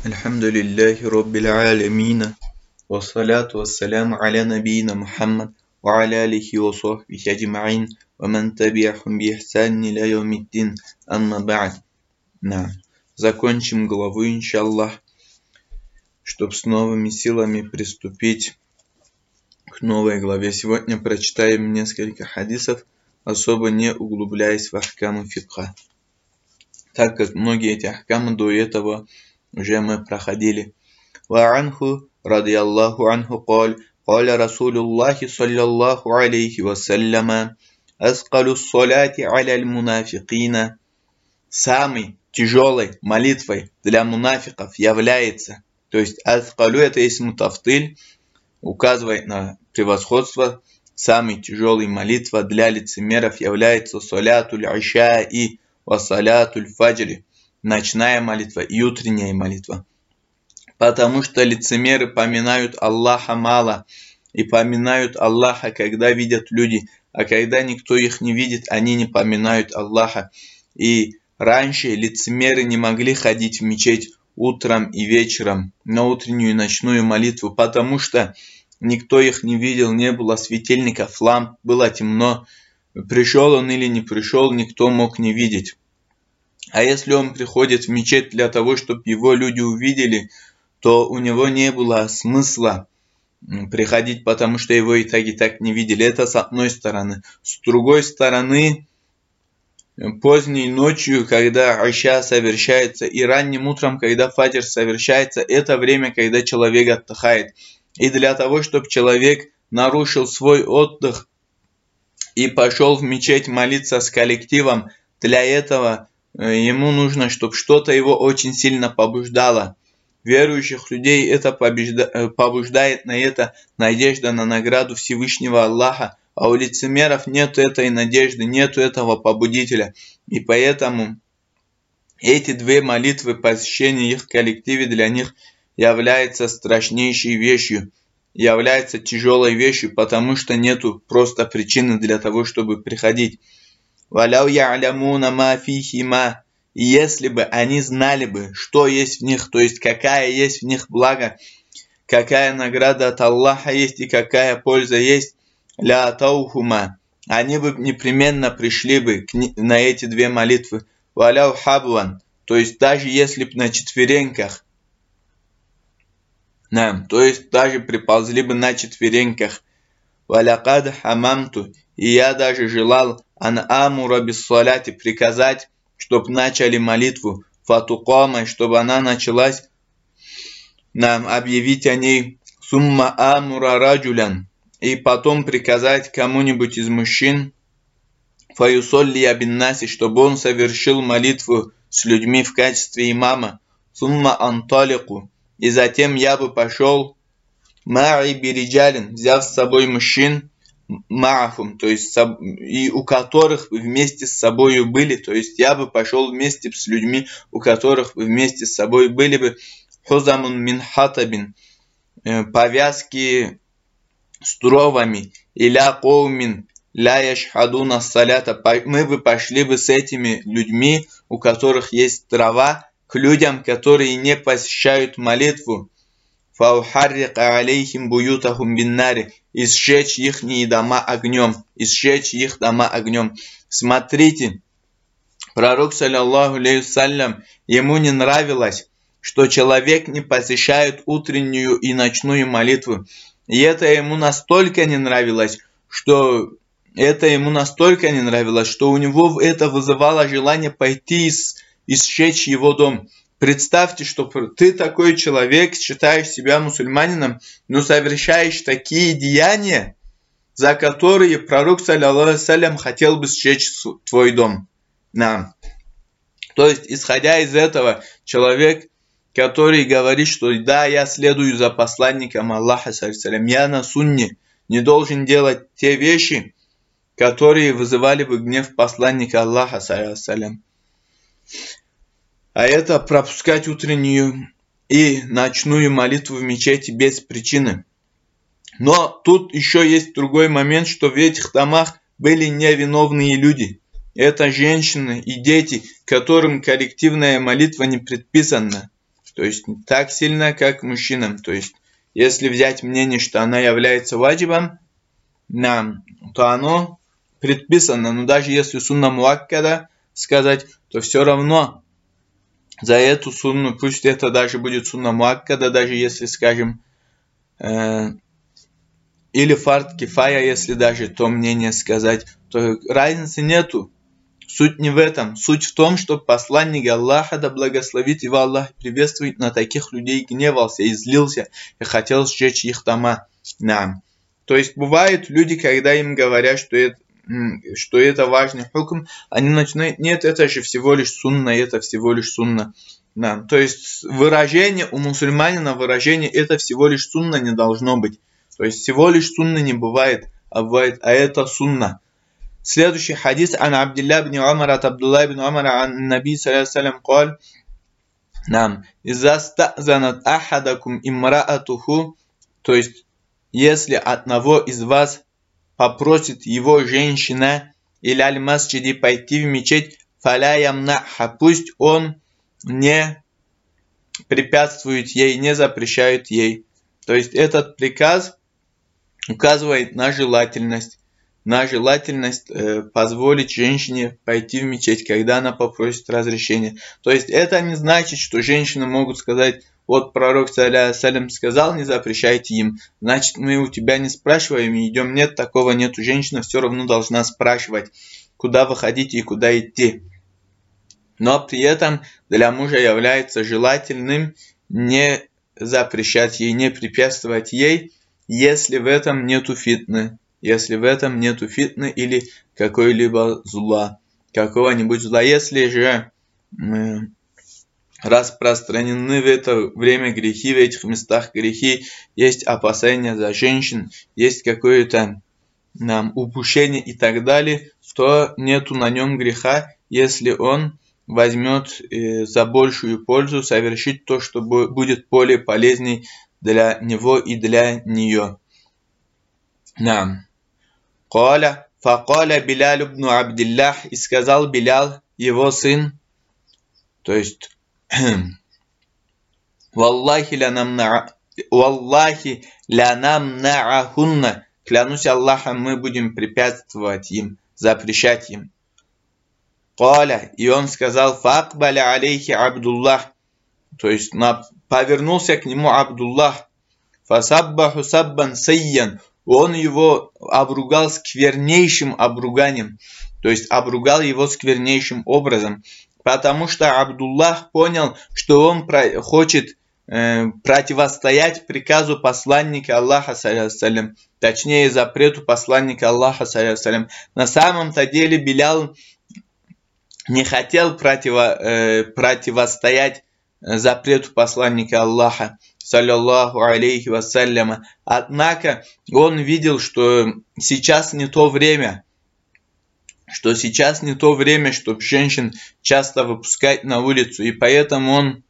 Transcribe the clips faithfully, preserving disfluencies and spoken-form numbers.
Альхамдулиллахи Rabbil Алямина, вассаляту вассаляму аля набийна Мухаммад, ва аля алихи ва сахбихи аджмаин, ва ман табиахум би ихсан иля яумиддин, амма ба'д. На. Закончим главу, иншаллах, чтобы с новыми силами приступить к новой главе. Сегодня прочитаем несколько хадисов, особо не углубляясь в ахкамы фикха, так как многие эти ахкамы до этого уже мы проходили. Ва анху радиаллаху анху قال قال رسول الله صلى الله عليه وسلم أثقل الصلاة على المنافقين. Самой тяжелой молитвой для мунафиков является, то есть аскалю это есть мутафтыль, указывает на превосходство. Самой тяжелой молитва для лицемеров является салятуль ишаи ва салятуль фаджри, ночная молитва и утренняя молитва. Потому что лицемеры поминают Аллаха мало и поминают Аллаха, когда видят люди, а когда никто их не видит, они не поминают Аллаха. И раньше лицемеры не могли ходить в мечеть утром и вечером на утреннюю и ночную молитву, потому что никто их не видел, не было светильников, ламп, было темно. Пришел он или не пришел, никто мог не видеть. А если он приходит в мечеть для того, чтобы его люди увидели, то у него не было смысла приходить, потому что его и так и так не видели. Это с одной стороны. С другой стороны, поздней ночью, когда Иша совершается, и ранним утром, когда фаджр совершается, это время, когда человек отдыхает. И для того, чтобы человек нарушил свой отдых и пошел в мечеть молиться с коллективом, для этого ему нужно, чтобы что-то его очень сильно побуждало. Верующих людей это побуждает на это надежда на награду Всевышнего Аллаха, а у лицемеров нет этой надежды, нет этого побудителя. И поэтому эти две молитвы, посещение их в коллективе для них является страшнейшей вещью, является тяжелой вещью, потому что нету просто причины для того, чтобы приходить. «Валяу я'лямуна ма фихима». И если бы они знали бы, что есть в них, то есть какая есть в них благо, какая награда от Аллаха есть и какая польза есть, ля таухума, они бы непременно пришли бы на эти две молитвы. «Валяу хабван», то есть даже если бы на четвереньках, да, то есть даже приползли бы на четвереньках. «Валякад хамамту», и я даже желал ан амура биссаляти, приказать, чтобы начали молитву, фатукома, чтобы она началась, нам объявить о ней, сумма амура раджулян, и потом приказать кому-нибудь из мужчин, фаюсолли абиннаси, чтобы он совершил молитву с людьми в качестве имама, сумма анталику, и затем я бы пошел, ма'и бириджалин, взяв с собой мужчин, ма'ахум, то есть и у которых вместе с собой были, то есть я бы пошел вместе с людьми, у которых вместе с собой были бы хузамун мин хатабин, повязки с тровами, иля коумин ля яшхадуна салята, мы бы пошли бы с этими людьми, у которых есть трава, к людям, которые не посещают молитву, фаухаррика алейхим буютахум биннари, и сжечь их дома огнем, и сжечь их дома огнем. Смотрите, пророк, саллаллаху алейхи вассалям, ему не нравилось, что человек не посещает утреннюю и ночную молитву. И это ему настолько не нравилось, что это ему настолько не нравилось, что у него это вызывало желание пойти и сжечь его дом. Представьте, что ты такой человек, считаешь себя мусульманином, но совершаешь такие деяния, за которые пророк, саллаллаху алейхи вассалям, хотел бы сжечь твой дом. Да. То есть, исходя из этого, человек, который говорит, что да, я следую за посланником Аллаха, саллаллаху, я на сунне, не должен делать те вещи, которые вызывали бы гнев посланника Аллаха, саллаллаху. А это пропускать утреннюю и ночную молитву в мечети без причины. Но тут еще есть другой момент, что в этих домах были невиновные люди. Это женщины и дети, которым коллективная молитва не предписана. То есть так сильно, как мужчинам. То есть если взять мнение, что она является ваджибом, нам, то оно предписано. Но даже если сунна муаккада сказать, то все равно за эту сунну, пусть это даже будет сунна муаккада, даже если, скажем, э, или фард кифая, если даже то мнение сказать, то разницы нету. Суть не в этом. Суть в том, что посланник Аллаха, да благословит его Аллах, приветствует, на таких людей гневался и злился, и хотел сжечь их дома. Нам. То есть бывают люди, когда им говорят, что это, что это важный хукм, они начинают, нет, это же всего лишь сунна, это всего лишь сунна. Нам. То есть выражение у мусульманина, выражение это всего лишь сунна не должно быть. То есть всего лишь сунна не бывает, а бывает, а это сунна. Следующий хадис ан Абдилля бн Умара от Абдулла бн Умара ан Наби саллаллаху алейхи ва саллям нам иза стазанат ахадакум имраатуху, то есть если одного из вас попросит его женщина или аль-масджиди пойти в мечеть, фаля ямнаха, пусть он не препятствует ей, не запрещает ей. То есть этот приказ указывает на желательность. На желательность э, позволить женщине пойти в мечеть, когда она попросит разрешения. То есть это не значит, что женщины могут сказать, вот пророк салям сказал, не запрещайте им. Значит, мы у тебя не спрашиваем и идем. Нет, такого нету. Женщина все равно должна спрашивать, куда вы хотите и куда идти. Но при этом для мужа является желательным не запрещать ей, не препятствовать ей, если в этом нету фитны. Если в этом нету фитны или какой-либо зла, какого-нибудь зла. Если же э, распространены в это время грехи, в этих местах грехи, есть опасения за женщин, есть какое-то нам упущение и так далее, то нету на нем греха, если он возьмет э, за большую пользу совершить то, что будет более полезней для него и для нее. Нам. Каля, факаля Билял ибн Абдиллах, и сказал Билял, его сын, то есть, Валлахи лянам на'ахунна, клянусь Аллахом, мы будем препятствовать им, запрещать им. Каля, и он сказал, факбаля алейхи Абдуллах, то есть повернулся к нему Абдуллах, фасаббаху саббан сайян, он его обругал сквернейшим обруганием, то есть обругал его сквернейшим образом, потому что Абдуллах понял, что он хочет э, противостоять приказу посланника Аллаха, салям, точнее запрету посланника Аллаха, салям. На самом-то деле Билял не хотел противо, э, противостоять запрету посланника Аллаха, саллаллаху алейхи вассаляма. Однако он видел, что сейчас не то время, что сейчас не то время, чтобы женщин часто выпускать на улицу, и поэтому он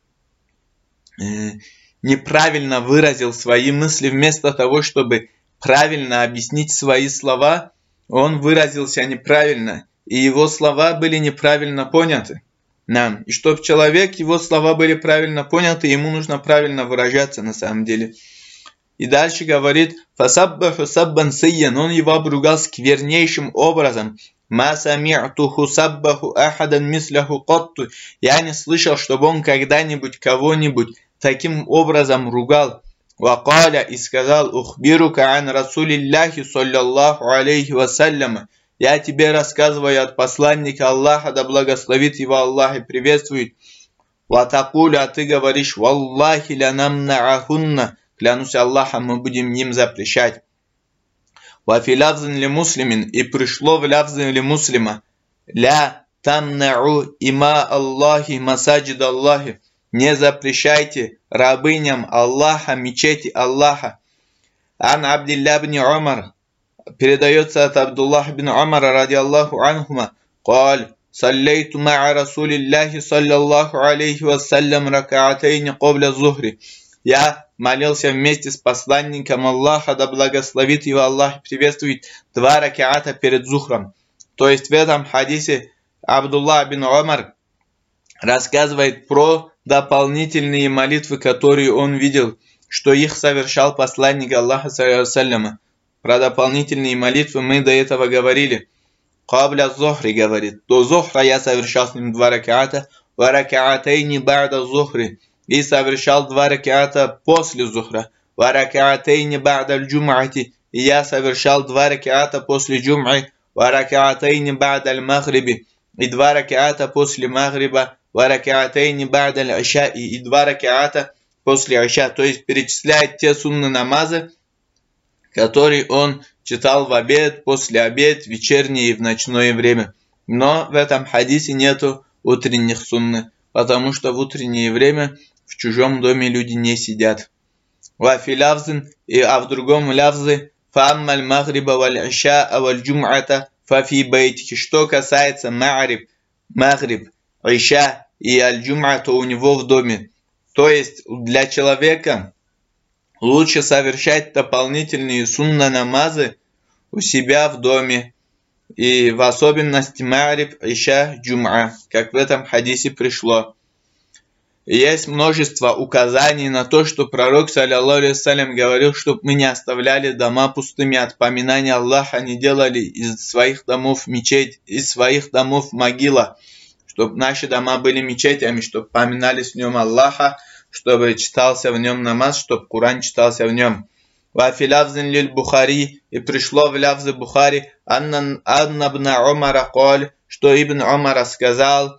э, неправильно выразил свои мысли, вместо того, чтобы правильно объяснить свои слова, он выразился неправильно, и его слова были неправильно поняты нам. И чтобы человек, его слова были правильно поняты, ему нужно правильно выражаться на самом деле. И дальше говорит, фасаббаху саббан сайян, он его обругал сквернейшим образом. Ма сами'туху саббаху ахадан мисляху катту. Я не слышал, чтобы он когда-нибудь кого-нибудь таким образом ругал. Вакаля, и сказал, ухбирука ан расулиллахи саллаллаху алейхи вассаляма. Я тебе рассказываю от посланника Аллаха, да благословит его Аллах и приветствует. Ватакуля, а ты говоришь, валлахи лянам на'ахунна, клянусь Аллахом, мы будем им запрещать. Вафи лавзин ли муслимин, и пришло в лавзин ли муслима, ля тамнау има Аллахи масаджид Аллахи, не запрещайте рабыням Аллаха, мечети Аллаха. Ан Абдилля бн Умар, передается от Абдуллах бин Умара ради Аллаху анхума, قال صليت مع رسول الله صلى الله عليه وسلم ركعتين قبل الظهر. Я молился вместе с посланником Аллаха, да благословит его Аллах, приветствует, два ракаата перед зухром. То есть в этом хадисе Абдуллах бин Умар рассказывает про дополнительные молитвы, которые он видел, что их совершал посланник Аллаха, саллиллаху. Про дополнительные молитвы мы до этого говорили. Кабля зохри говорит, до зохра я совершал с ним два ракаата, ва ракаатейни ба'да зохри, и совершал два ракаата после зухра, ва ракаатейни ба'да аль-джум'ати, и я совершал два ракаата после джум'и, ва ракаатейни ба'да аль-махриби, и два ракаата после махриба, ва ракаатейни ба'да аль-ишаи, и два ракаата после иша, то есть перечисляет те сунны намазы, которые он читал в обед, после обед, вечернее и в ночное время. Но в этом хадисе нету утренних сунны, потому что в утреннее время в чужом доме люди не сидят. Вафи лавзин, и а в другом лавзы, фаммаль махриба валь иша валь джум'ата фафи байтики. Что касается махриб, махриб, иша и аль-джум'а, то у него в доме. То есть для человека лучше совершать дополнительные сунна намазы у себя в доме, и в особенности махриб, иша, джум'а, как в этом хадисе пришло. И есть множество указаний на то, что пророк, саллиллаху алейхи вассалям, говорил, чтобы мы не оставляли дома пустыми от поминания Аллаха, не делали из своих домов мечеть, из своих домов могила, чтобы наши дома были мечетями, чтобы поминались в нем Аллаха, чтобы читался в нем намаз, чтобы Куран читался в нем. Вафи лавзин лиль Бухари, и пришло в лавзы Бухари, анна ибн Умара каль, что Ибн Умар сказал,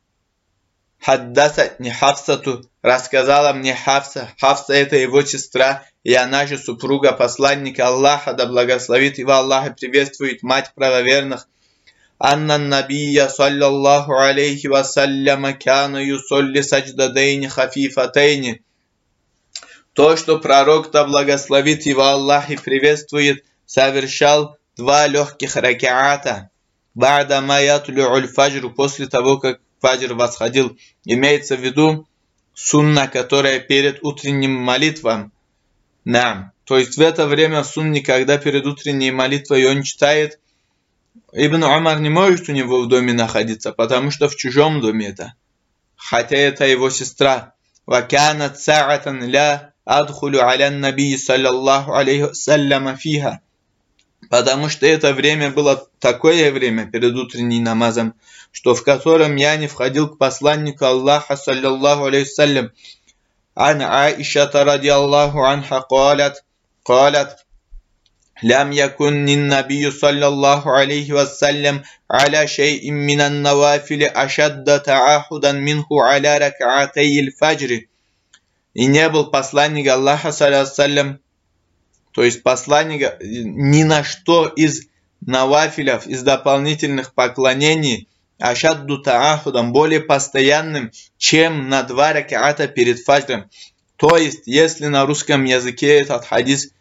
хаддасатни Хафсату, рассказала мне Хафса, Хафса это его сестра, и она же супруга посланника Аллаха, да благословит его Аллах и приветствует мать правоверных, анна набия саллаллаху алейхи вассаляма кяна юсолли садждадейни хафифатейни. То, что пророк, да благословит его Аллах и приветствует, совершал два легких ракаата, ба'да ма ятлю'уль фаджру, после того, как фаджр восходил. Имеется в виду сунна, которая перед утренним молитвом. Нам. То есть в это время в сунне, когда перед утренней молитвой он читает, Ибн Умар не может у него в доме находиться, потому что в чужом доме это. Хотя это его сестра. Ваканат са'атан ля адхулю аля наби саллаллаху алейхи вассаляма фиха. Потому что это время было такое время перед утренним намазом, что в котором я не входил к посланнику Аллаха саллаллаху алейхи вассалям. Ан Аишата радиаллаху анха калят, калят, лям якунни набию саллаллаху алейхи вассалям аля шей'ин минан навафили ашадда таахудан минху аля ракаатей фаджри. И не был посланник Аллаха саллаллаху алейхи вассалям, то есть посланник ни на что из навафилев, из дополнительных поклонений, ашадду таахудам, более постоянным, чем на два ракаата перед фаджром. То есть, если на русском языке этот хадис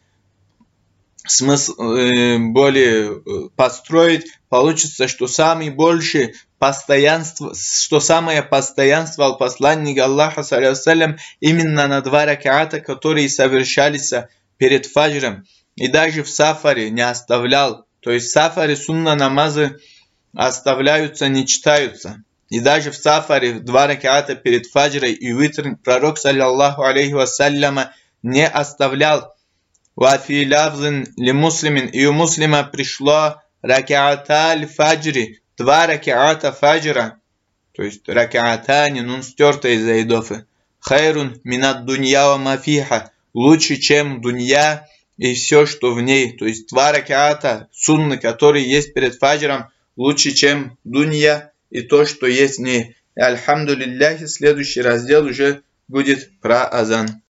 смысл э, более э, построить, получится, что самый больший постоянство, что самое постоянство посланника Аллаха саллаллаху именно на два ракаата, которые совершались перед фаджром, и даже в сафаре не оставлял. То есть в сафаре сунна намазы оставляются, не читаются. И даже в сафаре два ракаата перед фаджрой и витр пророк саллаллаху алейхи вассаляма не оставлял. Вафи лавзин ли муслимин, и у муслима пришло ракаата аль-фаджри, два ракаата фаджра, то есть ракаатани, нун стерто из-за идофы. Хайрун минат дунья ва мафиха, лучше, чем дунья и все, что в ней. То есть два ракаата сунны, которые есть перед фаджром, лучше, чем дунья и то, что есть в ней. И альхамду лилляхи, следующий раздел уже будет про азан.